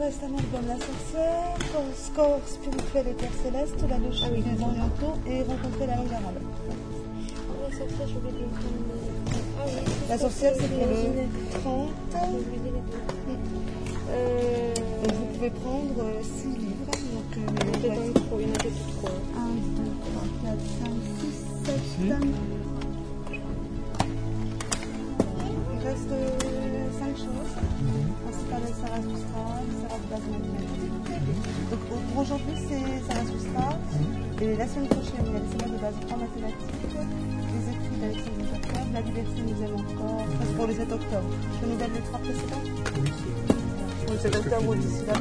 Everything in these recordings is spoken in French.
Testament de Comme la sorcière, Score spirituel et Terre céleste, La loge des orientaux et Rencontrer la langue arabe. La sorcière, je vais dire. La sorcière, c'est pour le 30. Donc vous pouvez prendre 6 livres. Donc, il y en a trop, il y en a que 3. 1, 2, 3, 4, 5, 6, 7. Il reste 5 choses. Principal est Zarathustra, Sarah de base mathématique. Donc pour aujourd'hui, c'est Zarathustra. Et la semaine prochaine, il y a les semaines de base en mathématiques, les écrits d'Alexandre Jacob, la liberté nous aime encore. Ça, c'est pour le 7 octobre. Je nous donne les 3 précédents. Pour le 7 octobre, d'ici là,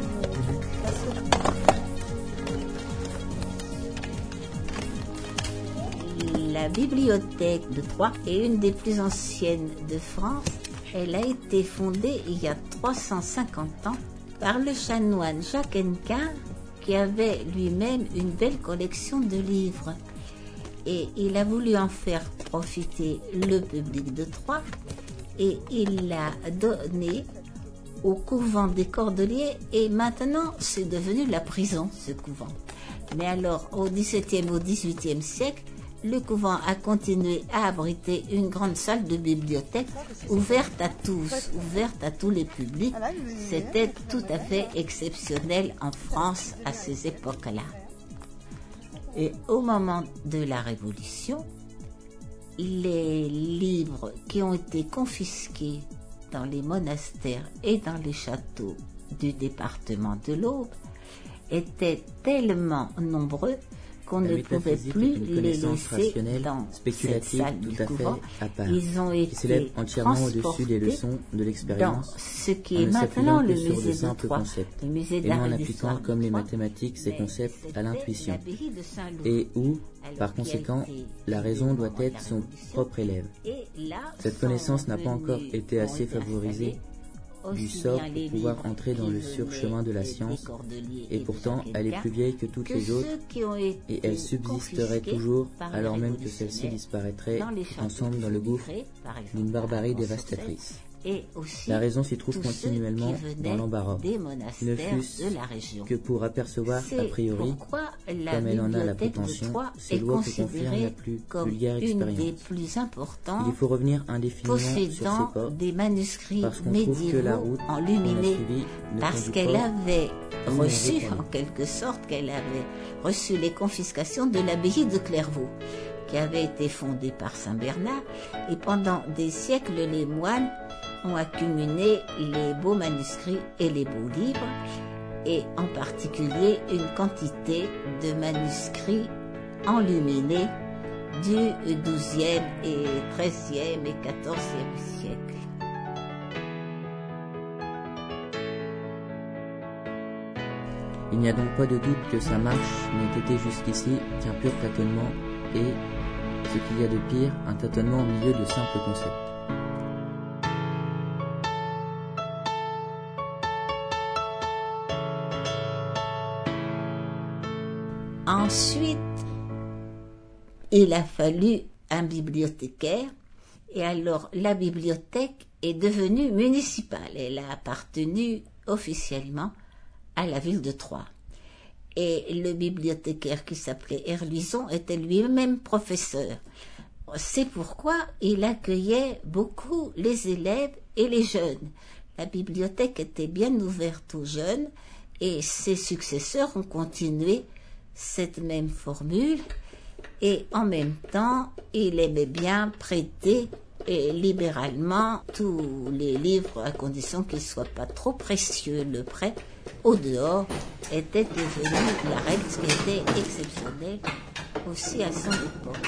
La bibliothèque de Troyes est une des plus anciennes de France. Elle a été fondée il y a 350 ans par le chanoine Jacques Hennequin, qui avait lui-même une belle collection de livres. Et il a voulu en faire profiter le public de Troyes et il l'a donné au couvent des Cordeliers et maintenant c'est devenu la prison, ce couvent. Mais alors au XVIIe, au XVIIIe siècle, le couvent a continué à abriter une grande salle de bibliothèque ouverte à tous, ouverte à tous les publics. C'était tout à fait exceptionnel en France à ces époques-là. Et au moment de la Révolution, les livres qui ont été confisqués dans les monastères et dans les châteaux du département de l'Aube étaient tellement nombreux qu'on ne pouvait plus les laisser dans cette salle du couvent. Ils ont été transportés des leçons de l'expérience, dans ce qui est maintenant le musée de Troyes, le musée et non en d'art et appliquant d'histoire comme les de Troyes. mathématiques ces concepts à l'intuition, L'abbaye de Saint-Loup, et où, alors, par qui a conséquent, été la raison doit au moment de être la son Révolution. propre élève. Et là Cette sont connaissance n'a pas encore venus, été assez ont été favorisée installés du aussi sort bien pour les pouvoir livres entrer dans qui le venaient surchemin de la des science, Cordeliers et de pourtant Jacques elle est Hennequin, plus vieille que toutes les autres, ceux qui ont été et elle subsisterait confisqués toujours, par les alors même que celle-ci révolutionnaires disparaîtrait dans les châteaux ensemble dans le gouffre Vitré, par exemple, d'une barbarie à dévastatrice. et aussi La raison s'y trouve tous ceux continuellement qui venaient dans l'embarras, des ne monastères fût-ce de la région. que pour apercevoir a C'est priori, pourquoi la comme elle en a la bibliothèque de prétention, Troyes ces est lois que confirme la considérée plus comme vulgaire une des expérience. plus importantes Il faut revenir indéfiniment sur possédant ses pas, des manuscrits parce qu'on trouve que la médiévaux route qu'on a enluminés, suivie ne parce conduit qu'elle pas avait où on veut reçu, aller. en quelque sorte, qu'elle avait reçu les confiscations de l'abbaye de Clairvaux, qui avait été fondée par Saint Bernard, et pendant des siècles, les moines ont accumulé les beaux manuscrits et les beaux livres, et en particulier une quantité de manuscrits enluminés du XIIe et XIIIe et XIVe siècle. Il n'y a donc pas de doute que sa marche n'ait été jusqu'ici qu'un pur tâtonnement et, ce qu'il y a de pire, un tâtonnement au milieu de simples concepts. Ensuite, il a fallu un bibliothécaire, et alors la bibliothèque est devenue municipale. Elle a appartenu officiellement à la ville de Troyes. Et le bibliothécaire qui s'appelait Herluison était lui-même professeur. C'est pourquoi il accueillait beaucoup les élèves et les jeunes. La bibliothèque était bien ouverte aux jeunes et ses successeurs ont continué cette même formule, et en même temps il aimait bien prêter libéralement tous les livres à condition qu'ils ne soient pas trop précieux. Le prêt au dehors était devenu la règle, ce qui était exceptionnel aussi à son époque.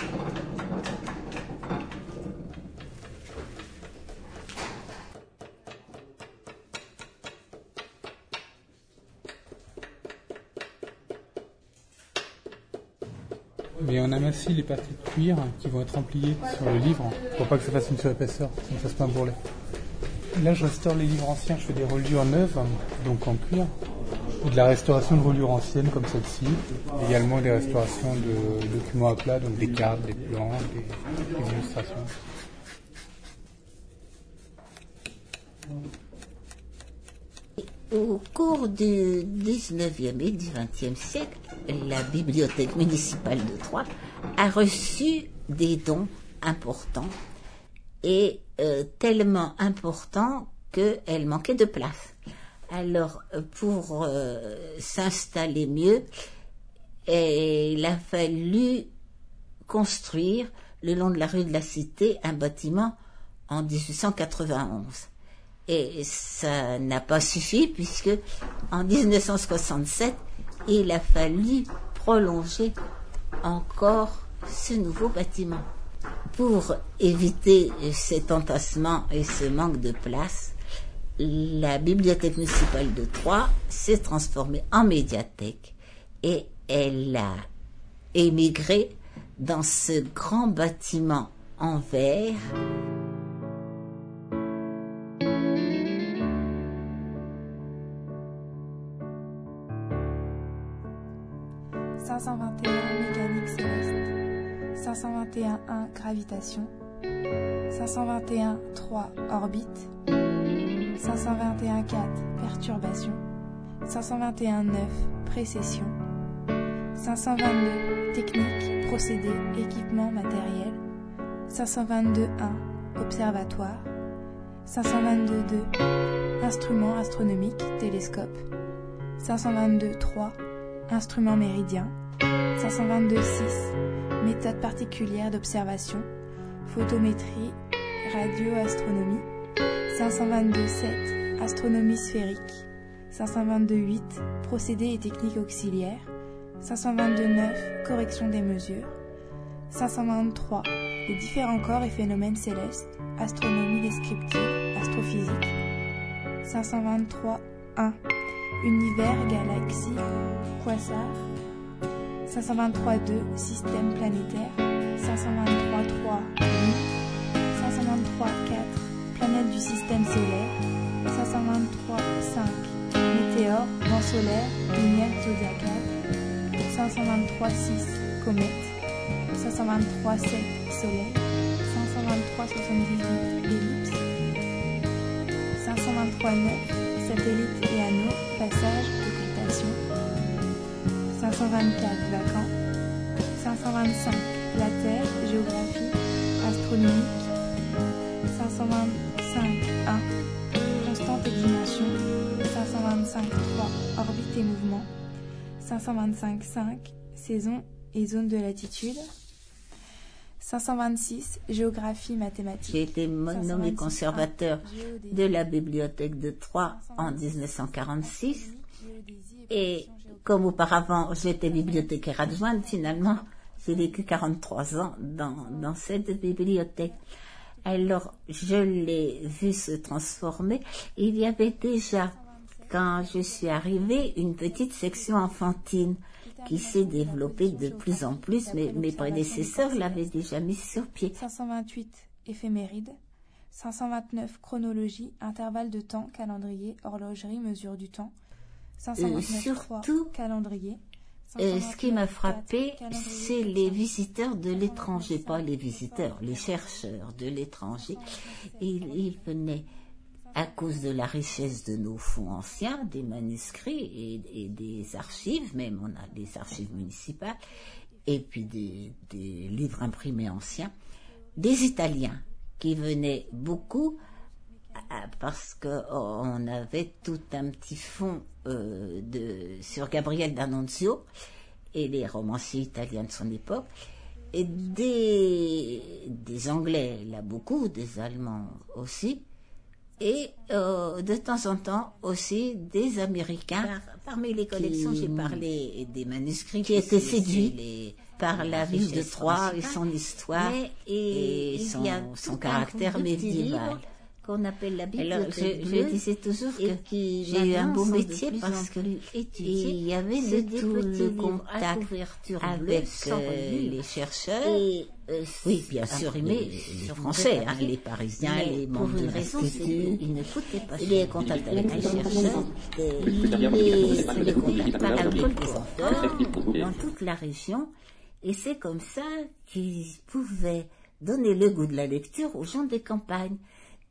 Mais on amasse les parties de cuir qui vont être empliées sur le livre pour pas que ça fasse une surépaisseur, ça ne fasse pas un bourrelet. Là, je restaure les livres anciens, je fais des reliures neuves, donc en cuir, et de la restauration de reliures anciennes comme celle-ci, également des restaurations de documents à plat, donc des cartes, des plans, des illustrations. Au cours du 19e et du 20e siècle, la bibliothèque municipale de Troyes a reçu des dons importants et tellement importants qu'elle manquait de place. Alors, pour s'installer mieux, il a fallu construire le long de la rue de la Cité un bâtiment en 1891. Et ça n'a pas suffi puisque en 1967, il a fallu prolonger encore ce nouveau bâtiment. Pour éviter cet entassement et ce manque de place, la bibliothèque municipale de Troyes s'est transformée en médiathèque et elle a émigré dans ce grand bâtiment en verre. « 521 mécanique céleste, 521.1 gravitation, 521.3 orbite, 521.4 perturbation, 521.9 précession, 522 technique, procédé, équipement, matériel, 522.1 observatoire, 522.2 instruments astronomiques, télescope, 522.3 instruments méridiens, 522.6 méthode particulière d'observation, photométrie, radioastronomie, 522.7 astronomie sphérique, 522.8 procédés et techniques auxiliaires, 522.9 correction des mesures, 523 les différents corps et phénomènes célestes, astronomie descriptive, astrophysique, 523.1 univers, galaxies, quasars, 523.2 système planétaire, 523.3 nuit, 523.4 planètes du système solaire, 523.5 météores, vents solaires, lumière zodiacale, 523.6 comètes, 523.7 soleil, 523.78 ellipses, 523.9 satellites et anneaux, passage, occultation, 524 vacants, 525 la Terre, géographie, astronomique, 525.1 constante et dimension, 525.3 orbite et mouvement, 525.5 saison et zone de latitude, 526 géographie mathématique. J'ai été nommé conservateur de la bibliothèque de Troyes en 1946 et comme auparavant j'étais bibliothécaire adjointe, finalement j'ai vécu 43 ans dans cette bibliothèque. Alors je l'ai vu se transformer. Il y avait déjà, quand je suis arrivée, une petite section enfantine qui s'est développée de plus en plus, mais mes prédécesseurs l'avaient déjà mis sur pied. 528 éphémérides, 529 chronologie, intervalle de temps, calendrier, horlogerie, mesure du temps, 529 surtout, calendrier. Ce qui m'a frappé, c'est les visiteurs de l'étranger, pas les visiteurs, les chercheurs de l'étranger. Ils venaient à cause de la richesse de nos fonds anciens, des manuscrits et des archives, même on a des archives municipales, et puis des livres imprimés anciens, des Italiens qui venaient beaucoup parce qu'on avait tout un petit fonds sur Gabriele D'Annunzio et les romanciers italiens de son époque, et des Anglais, là beaucoup, des Allemands aussi, et de temps en temps aussi des Américains. Parmi les collections, j'ai parlé des manuscrits qui étaient séduits par la ville de Troyes et son histoire et son caractère médiéval. Qu'on appelle la bibliothèque. Alors, je disais toujours que j'ai eu un beau métier parce qu'il y avait de tout le contact avec les chercheurs. Oui, bien sûr, mais les Français, les Parisiens, les membres de l'Institut, ils ne coûtaient pas les contacts avec les chercheurs, les contacts par la ville dans toute la région. Et c'est comme ça qu'ils pouvaient donner le goût de la lecture aux gens des campagnes.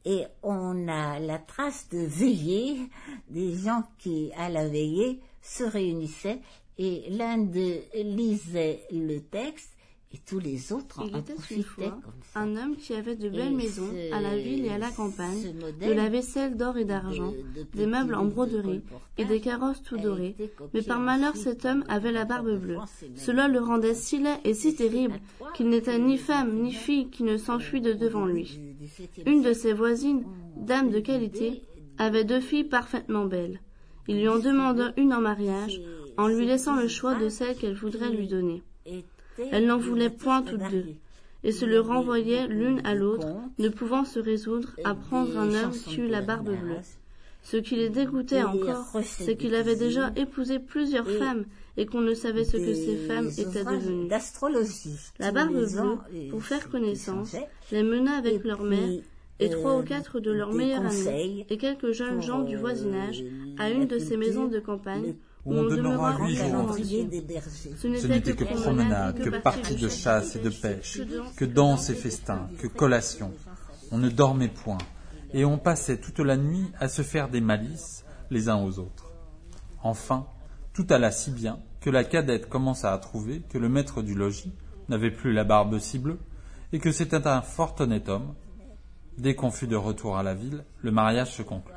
Et on a la trace de veillée, des gens qui, à la veillée, se réunissaient et l'un d'eux lisait le texte et tous les autres en Il était une profitaient fois comme ça. un homme qui avait de belles Et maisons à la ville et à la campagne, ce modèle de la vaisselle d'or et d'argent, de des meubles en petits broderie colportages et des carrosses tout a dorés. été copié Mais par malheur, ensuite cet homme par avait la le barbe de bleue. France et même Cela le rendait si laid et si terrible qu'il n'était ni femme ni fille qui ne s'enfuit de devant lui. du XVIIe Une de siècle. ses voisines, dame de qualité, avait 2 filles parfaitement belles. Ils lui en demandèrent une en mariage, en lui laissant le choix de celle qu'elle voudrait lui donner. Elle n'en voulait point toutes deux, et se le renvoyaient l'une à l'autre, ne pouvant se résoudre à prendre un homme qui eut la barbe bleue. Ce qui les dégoûtait encore, c'est qu'il avait déjà épousé plusieurs femmes et qu'on ne savait ce que ces femmes étaient devenues. D'astrologie. La barbe bleue, pour faire connaissance, les mena avec leur mère et 3 ou 4 de leurs meilleurs amis et quelques jeunes gens du voisinage à une de ces maisons de campagne où on demeura 8 jours. calendrier des bergers. Ce n'était que promenade, que parties de chasse et de pêche, que danses et festins, que collations. On ne dormait point, et on passait toute la nuit à se faire des malices les uns aux autres. Enfin, tout alla si bien que la cadette commença à trouver que le maître du logis n'avait plus la barbe si bleue, et que c'était un fort honnête homme. Dès qu'on fut de retour à la ville, le mariage se conclut.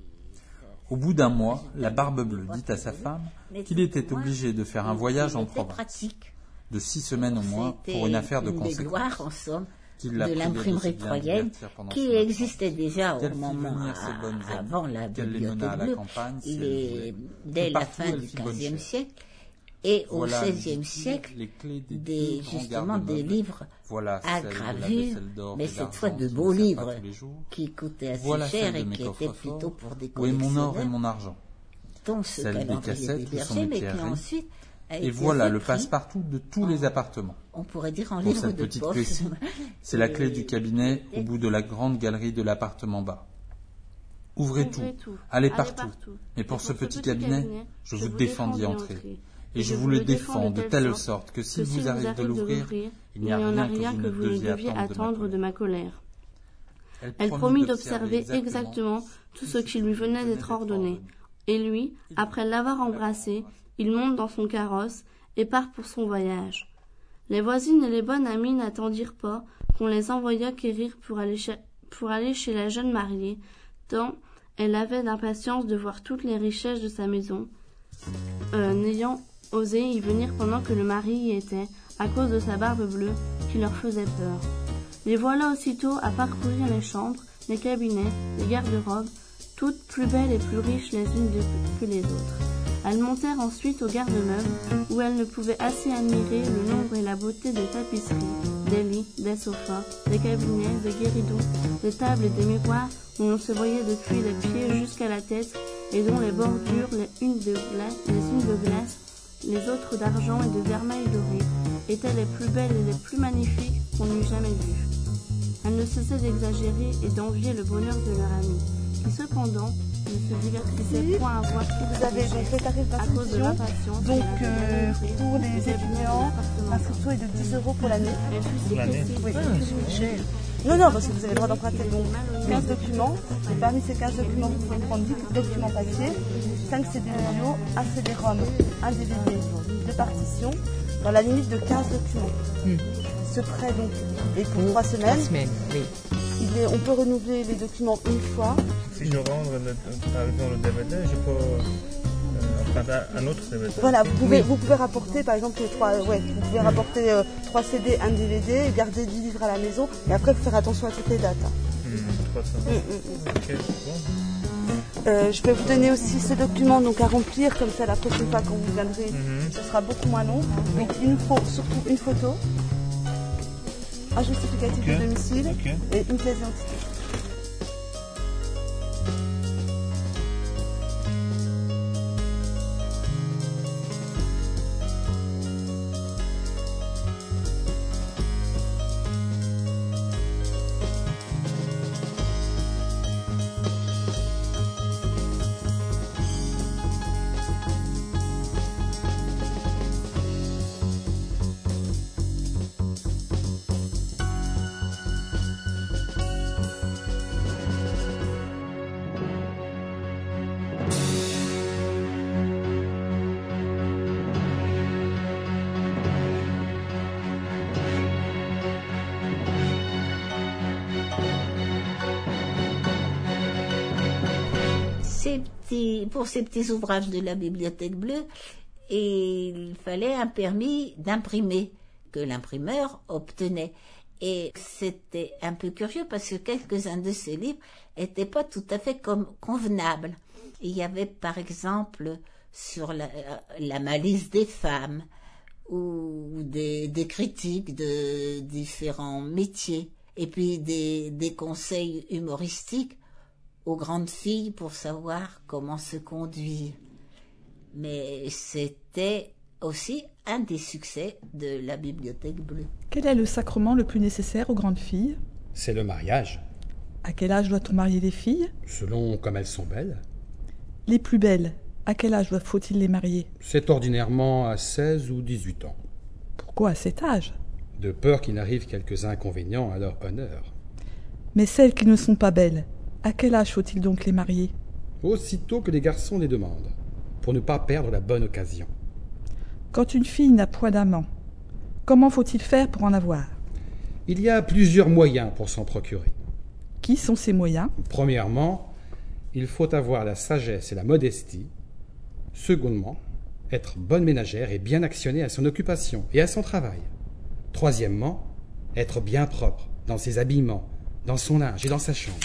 Au bout d'un mois, la barbe bleue dit à sa femme qu'il était obligé de faire un voyage en province, de 6 semaines au moins, pour une affaire de conséquence, gloire, en somme, qu'il de la priait l'imprimerie se bien troyenne, divertir pendant qui son existait déjà absence, au qu'elle fit moment venir ses bonnes amies, avant la qu'elle les mena à bibliothèque la bleue, campagne si il elle est voulait, dès que la partout fin elle du fit bonne XVe chère. siècle et au Voilà XVIe siècle les clés des des, deux grands justement des garde-meubles. livres Voilà à celle de la gravure, vaisselle d'or mais et cette d'argent fois de qui beaux ne sert pas livres tous les jours. qui coûtaient assez Voilà cher celle de et mes qui étaient coffres plutôt forts, pour des où est mon or et collectionneurs, mon argent. dont ce Celle des calendrier cassettes des où sont bergers, mes mais qui pierreries. ensuite a Et été voilà le repris, passe-partout de tous les appartements. on pourrait dire en Pour livre cette de petite poche. clé-ci, c'est la clé du cabinet au bout de la grande galerie de l'appartement bas. Ouvrez tout, allez partout. Mais pour ce petit cabinet, je vous défends d'y entrer. Et je vous le défends de telle sorte que s'il vous arrive de l'ouvrir, il n'y a rien que vous ne deviez attendre de ma colère. Elle promit d'observer exactement tout ce qui lui venait d'être ordonné. Et lui, après l'avoir embrassé, il monte dans son carrosse et part pour son voyage. Les voisines et les bonnes amies n'attendirent pas qu'on les envoyât quérir pour aller chez la jeune mariée, tant elle avait d'impatience de voir toutes les richesses de sa maison, n'ayant osé y venir pendant que le mari y était, à cause de sa barbe bleue qui leur faisait peur. Les voilà aussitôt à parcourir les chambres, les cabinets, les garde-robes, toutes plus belles et plus riches les unes que les autres. Elles montèrent ensuite au garde-meuble, où elles ne pouvaient assez admirer le nombre et la beauté des tapisseries, des lits, des sofas, des cabinets, des guéridons, des tables et des miroirs où l'on se voyait depuis les pieds jusqu'à la tête et dont les bordures, les unes de glace, les autres d'argent et de vermeil doré, étaient les plus belles et les plus magnifiques qu'on eût jamais vues. Elles ne cessaient d'exagérer et d'envier le bonheur de leur ami, qui cependant ne se divertissait point à voir Vous avez donc les tarifs à cause de d'inscription. l'impatience. Donc pour les étudiants, l'inscription est de 10 € pour l'année. Pour l'année. Oui. Non, parce que vous avez le droit d'emprunter donc 15 documents. Et parmi ces 15 documents, vous pouvez prendre 10 documents papier, 5 CD audio, un CD-ROM, un DVD de partition, dans la limite de 15 documents. Ce prêt donc est pour 3 semaines. Oui. On peut renouveler les documents une fois. Si je rentre par exemple le DVD, je peux emprunter un autre DVD. Voilà, vous pouvez rapporter par exemple vous pouvez rapporter 3 CD, un DVD, garder 10 livres à la maison et après faut faire attention à toutes les dates. 300. Ok, bon. Je peux vous donner aussi ce document donc à remplir, comme ça la prochaine fois quand vous viendrez, ce sera beaucoup moins long. Donc il nous faut surtout une photo, un justificatif de domicile et une pièce d'identité. ces petits ouvrages de la Bibliothèque bleue, il fallait un permis d'imprimer que l'imprimeur obtenait. Et c'était un peu curieux parce que quelques-uns de ces livres étaient pas tout à fait convenables. Il y avait par exemple sur la malice des femmes ou des critiques de différents métiers et puis des conseils humoristiques aux grandes filles pour savoir comment se conduire. Mais c'était aussi un des succès de la Bibliothèque bleue. Quel est le sacrement le plus nécessaire aux grandes filles? C'est le mariage. À quel âge doit-on marier les filles? Selon comme elles sont belles. Les plus belles, à quel âge faut-il les marier? C'est ordinairement à 16 ou 18 ans. Pourquoi à cet âge? De peur qu'il n'arrive quelques inconvénients à leur honneur. Mais celles qui ne sont pas belles, à quel âge faut-il donc les marier? Aussitôt que les garçons les demandent, pour ne pas perdre la bonne occasion. Quand une fille n'a point d'amant, comment faut-il faire pour en avoir? Il y a plusieurs moyens pour s'en procurer. Qui sont ces moyens? Premièrement, il faut avoir la sagesse et la modestie. Secondement, être bonne ménagère et bien actionnée à son occupation et à son travail. Troisièmement, être bien propre dans ses habillements, dans son linge et dans sa chambre.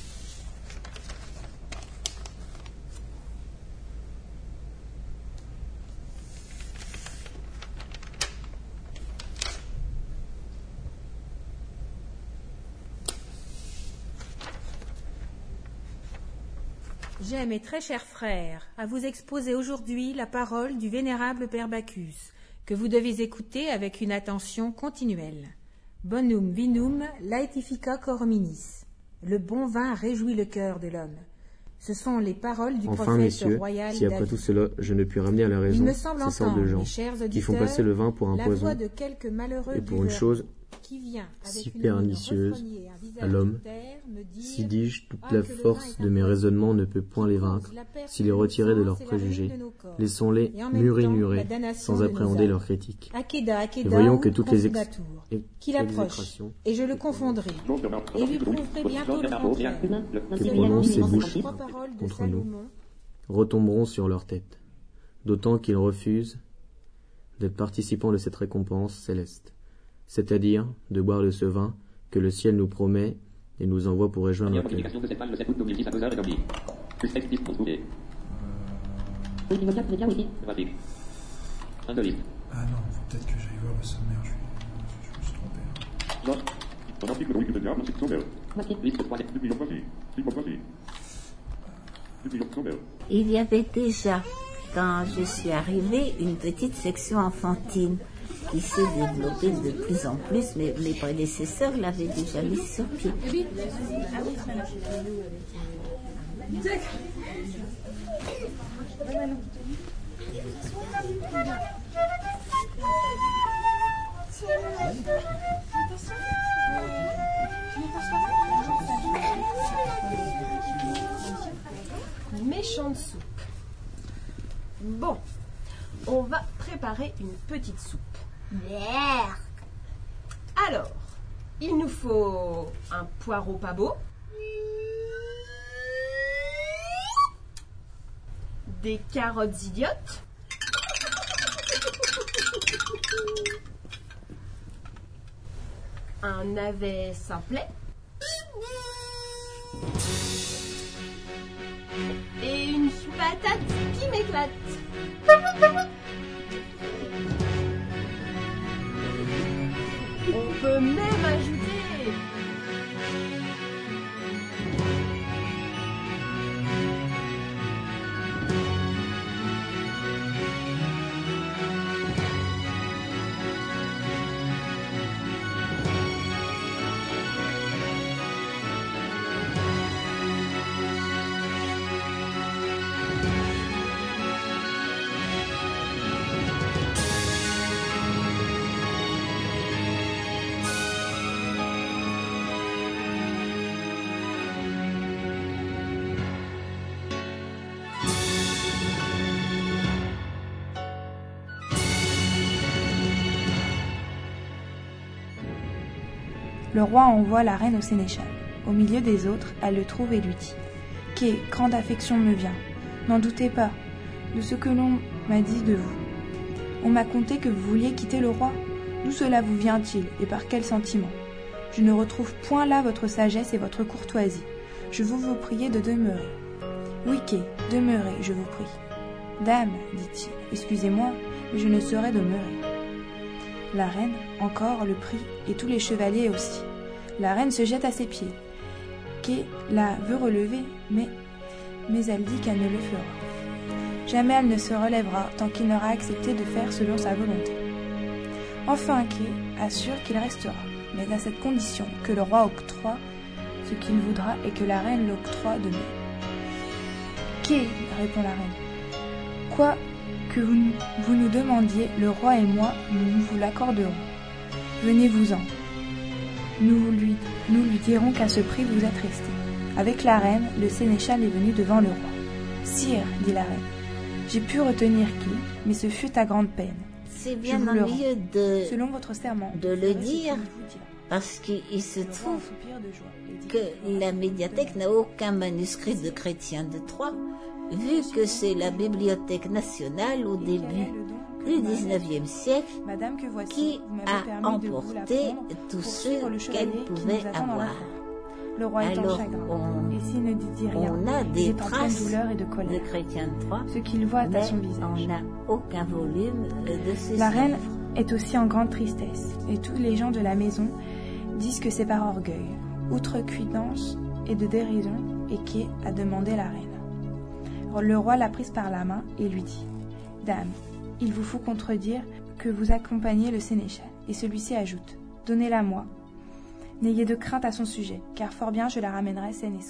J'ai, mes très chers frères, à vous exposer aujourd'hui la parole du vénérable Père Bacchus, que vous devez écouter avec une attention continuelle. Bonum vinum laetifica cor hominis. Le bon vin réjouit le cœur de l'homme. Ce sont les paroles du prophète messieurs, royal si après David. tout cela je ne puis ramener à la raison ces sortes de gens qui font passer le vin pour un poison et pour une chose si pernicieuse à l'homme, si dis-je, toute la force de mes raisonnements ne peut point les vaincre, s'il est retiré de leurs préjugés, laissons-les murmurer sans appréhender leurs critiques. Et voyons que toutes les exécrations et je le confondrai et lui prouverai bientôt le contraire que prononcent ces bouches contre nous retomberont sur leur tête, d'autant qu'ils refusent d'être participants de cette récompense céleste, c'est-à-dire de boire de ce vin que le ciel nous promet et nous envoie pour rejoindre notre cœur. Ah non, peut-être que j'aille voir le sommaire, je me suis trompé. Il y avait déjà, quand je suis arrivée, une petite section enfantine qui s'est développée de plus en plus, mais mes prédécesseurs l'avaient déjà mis sur pied. Méchante soupe. Bon, on va préparer une petite soupe. Merde. Alors, il nous faut un poireau pas beau, des carottes idiotes, un navet simplet et une patate qui m'éclate. On peut même ajouter Le roi envoie la reine au sénéchal. Au milieu des autres, elle le trouve et lui dit « Qu'est, grande affection me vient. N'en doutez pas de ce que l'on m'a dit de vous. On m'a conté que vous vouliez quitter le roi. D'où cela vous vient-il et par quel sentiment? Je ne retrouve point là votre sagesse et votre courtoisie. Je vous prier de demeurer. Oui, Kay, demeurez, je vous prie. Dame, dit-il, excusez-moi, mais je ne saurais demeurer. La reine, encore, le prie, et tous les chevaliers aussi. La reine se jette à ses pieds. Kay la veut relever, mais elle dit qu'elle ne le fera. Jamais elle ne se relèvera tant qu'il n'aura accepté de faire selon sa volonté. Enfin, Kay assure qu'il restera, mais à cette condition que le roi octroie ce qu'il voudra et que la reine l'octroie de même. Kay, répond la reine, quoi que vous nous demandiez, le roi et moi, nous vous l'accorderons. Venez-vous-en. Nous lui dirons qu'à ce prix vous êtes resté. Avec la reine, le sénéchal est venu devant le roi. Sire, dit la reine, j'ai pu retenir Kay, mais ce fut à grande peine. C'est bien ennuyeux selon votre serment, de le dire, parce qu'il se trouve que la médiathèque n'a aucun manuscrit de Chrétien de Troyes, vu que c'est la Bibliothèque nationale au début du XIXe siècle qui a emporté tous ceux qu'elle pouvait avoir. Le roi est en chagrin, et s'il ne dit rien, on a des traces douleur et de colère, Chrétien de Troyes, ce qu'il voit à son visage. On n'a aucun volume de ces La reine est aussi en grande tristesse, et tous les gens de la maison disent que c'est par orgueil, outrecuidance et de dérision, et Kay a demandé la reine. Le roi l'a prise par la main et lui dit « Dame, il vous faut contredire que vous accompagnez le sénéchal. » Et celui-ci ajoute « Donnez-la moi. N'ayez de crainte à son sujet, car fort bien je la ramènerai saine et sauve. »